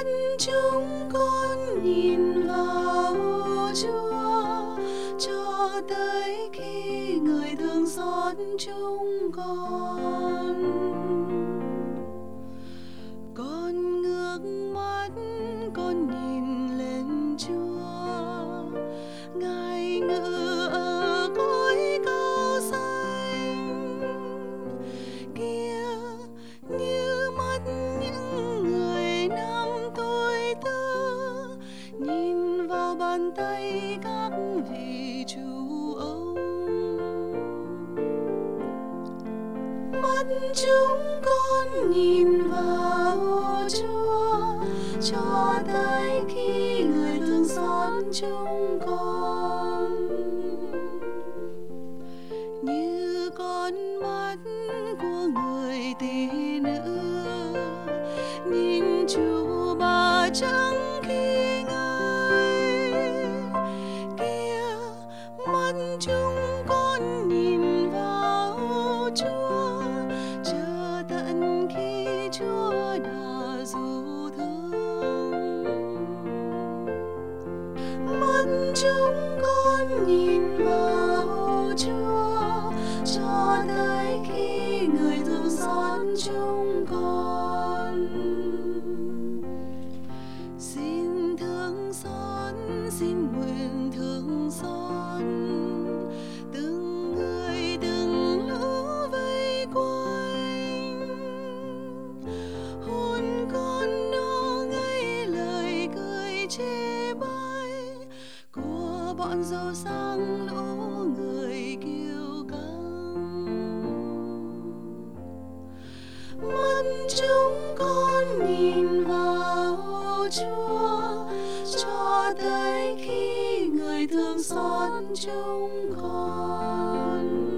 mắt chúng con nhìn vào Chúa cho tới khi Người thương xót chúng con. Con ngước mắt, con nhìn lên Chúa, Ngài ngự ở cõi cao xanh kia, như mắt những người năm tuổi thơ nhìn vào bàn tay các vị chủ ông. Mắt chúng con nhìn vào Chúa cho tới khi Người thương xót chúng con. Như con mắt của người tỷ nữ nhìn Chúa Bà trắng khi Ngài kia, mắt chúng con nhìn vào Chúa chờ tận khi Chúa đã ru thương. Mắt chúng con nhìn vào Chúa cho tới khi Người thương xót chúng con. Xin thương xót, xin nguyện thương xót từng người từng lũ vây quanh. Hồn con nó ngây lời cười chê bai của bọn giàu sang lũ người kiêu căng. Mắt chúng con nhìn vào Chúa cho tới khi Người thương xót chúng con.